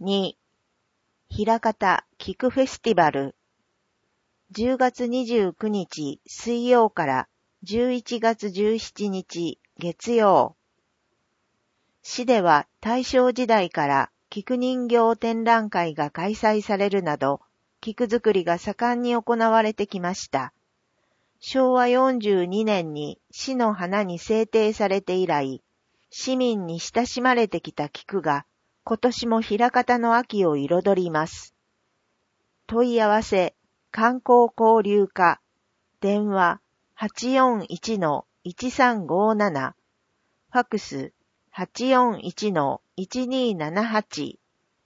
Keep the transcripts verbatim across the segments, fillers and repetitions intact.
に、枚方菊フェスティバル。じゅうがつにじゅうくにち水曜からじゅういちがつじゅうしちにち月曜。市では大正時代から菊人形展覧会が開催されるなど、菊作りが盛んに行われてきました。しょうわよんじゅうにねんに市の花に制定されて以来、市民に親しまれてきた菊が、今年も枚方の秋を彩ります。問い合わせ、観光交流課、電話 はちよんいちのいちさんごなな、ファックス はちよんいちのいちにななはち。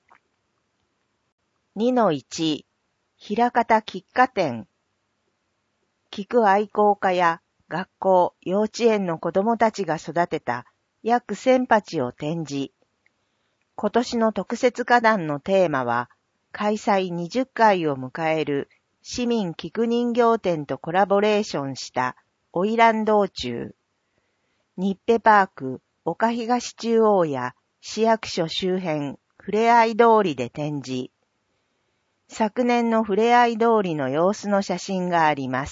にのいち、枚方菊花展。菊愛好家や学校、幼稚園の子どもたちが育てた約せんはちを展示。今年の特設花壇のテーマは、開催にじゅっかいを迎える市民菊人形展とコラボレーションした花魁道中。日ペパーク、岡東中央や市役所周辺、ふれあい通りで展示。昨年のふれあい通りの様子の写真があります。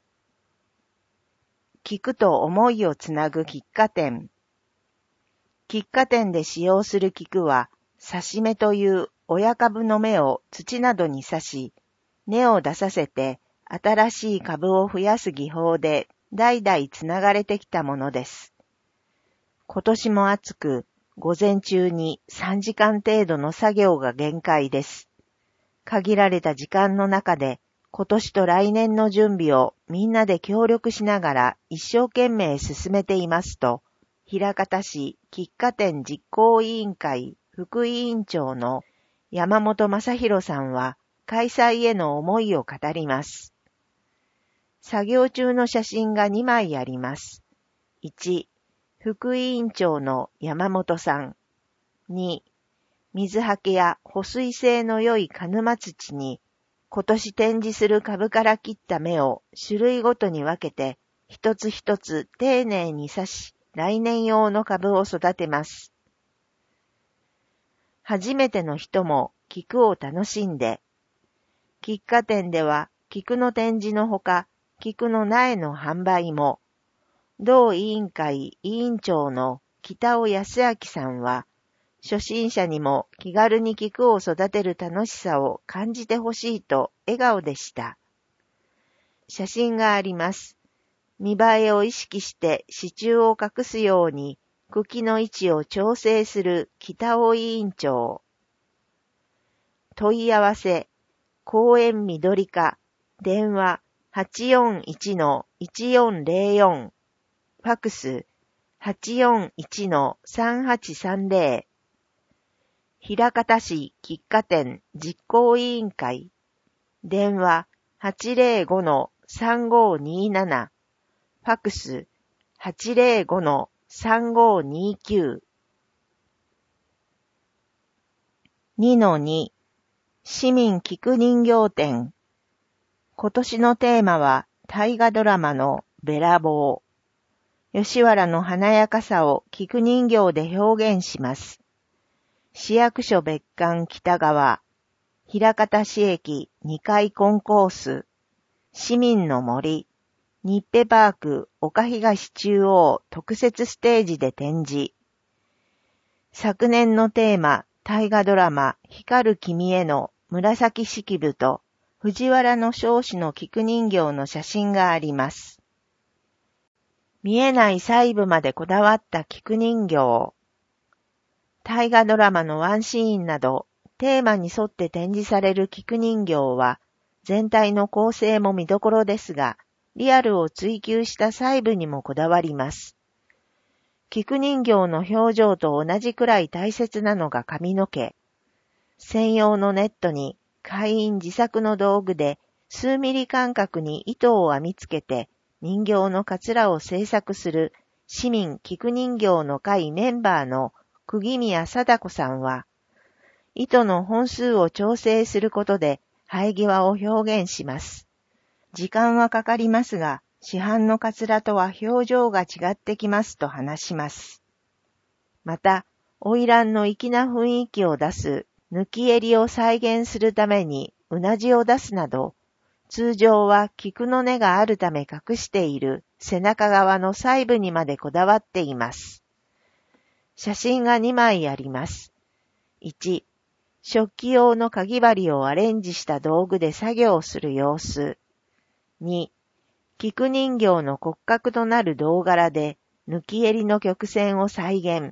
菊と思いをつなぐ菊花展。菊花展で使用する菊は、挿し目という親株の芽を土などに挿し、根を出させて新しい株を増やす技法で代々つながれてきたものです。今年も暑く、午前中にさんじかん程度の作業が限界です。限られた時間の中で、今年と来年の準備をみんなで協力しながら一生懸命進めていますと、枚方市菊花展実行委員会副委員長の山本正弘さんは開催への思いを語ります。作業中の写真がにまいあります。いち、副委員長の山本さん。に、水はけや保水性の良い鹿沼土に今年展示する株から切った芽を種類ごとに分けて一つ一つ丁寧に挿し、来年用の株を育てます。初めての人も菊を楽しんで、菊花展では菊の展示のほか、菊の苗の販売も、同委員会委員長の北尾康明さんは、初心者にも気軽に菊を育てる楽しさを感じてほしいと笑顔でした。写真があります。見栄えを意識して支柱を隠すように茎の位置を調整する北尾委員長。問い合わせ、公園緑課、電話 はちよんいちのいちよんぜろよん、ファックス はちよんいちのさんはちさんぜろ。枚方市菊花展実行委員会、電話 はちぜろごのさんごになな、ファックス はちぜろごのさんごにきゅう。にのに、市民菊人形展。今年のテーマは大河ドラマのべらぼう。吉原の華やかさを菊人形で表現します。市役所別館北側、枚方市駅にかいコンコース、市民の森、日ペパーク岡東中央特設ステージで展示。昨年のテーマ、大河ドラマ光る君への紫式部と藤原の彰子の菊人形の写真があります。見えない細部までこだわった菊人形。大河ドラマのワンシーンなど、テーマに沿って展示される菊人形は、全体の構成も見どころですが、リアルを追求した細部にもこだわります。菊人形の表情と同じくらい大切なのが髪の毛。専用のネットに会員自作の道具で数ミリ間隔に糸を編みつけて人形のかつらを制作する市民菊人形の会メンバーの釘宮貞子さんは、糸の本数を調整することで生え際を表現します。時間はかかりますが、市販のかつらとは表情が違ってきますと話します。また、花魁の粋な雰囲気を出す抜き襟を再現するためにうなじを出すなど、通常は菊の根があるため隠している背中側の細部にまでこだわっています。写真がにまいあります。いち、食器用のかぎ針をアレンジした道具で作業をする様子。に、菊人形の骨格となる銅柄で抜き襟の曲線を再現。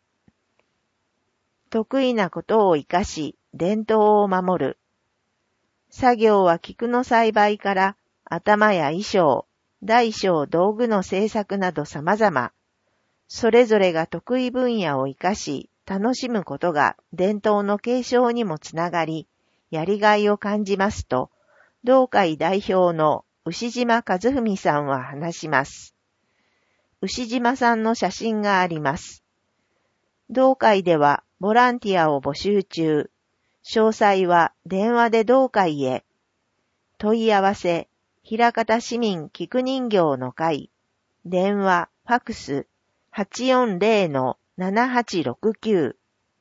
得意なことを生かし、伝統を守る。作業は菊の栽培から頭や衣装、大小道具の製作など様々。それぞれが得意分野を生かし、楽しむことが伝統の継承にもつながり、やりがいを感じますと、同会代表の牛島和文さんは話します。牛島さんの写真があります。同会ではボランティアを募集中。詳細は電話で同会へ。問い合わせ、枚方市民菊人形の会。電話、ファクス、はちよんゼロのななはちろくきゅう。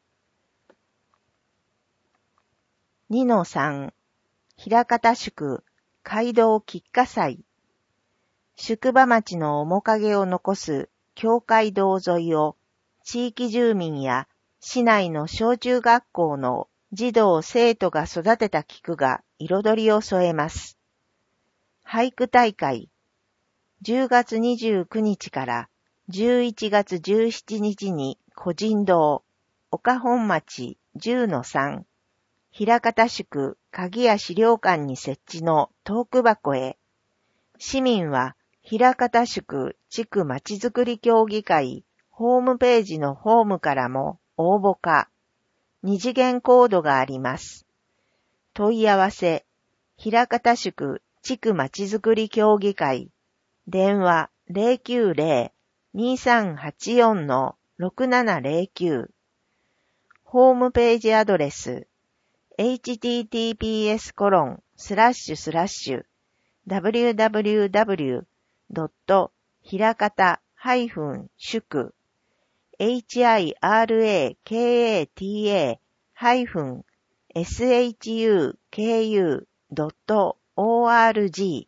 にのさん、枚方宿、街道菊花祭。宿場町の面影を残す境界道沿いを、地域住民や市内の小中学校の児童生徒が育てた菊が彩りを添えます。俳句大会、じゅうがつにじゅうくにちからじゅういちがつじゅうしちにちに個人堂、岡本町 じゅうのさん、枚方宿鍵屋資料館に設置のトーク箱へ。市民は枚方宿地区まちづくり協議会ホームページのホームからも応募か。二次元コードがあります。問い合わせ、枚方宿地区まちづくり協議会。電話 ゼロきゅうゼロ にさんはちよんのろくななゼロきゅう。ホームページアドレス、エイチティーティーピーエスコロンスラッシュスラッシュダブリューダブリューダブリュードットひらかたしゅく エイチアイアールエーケーエーティーエー シュケーユードットオーアールジー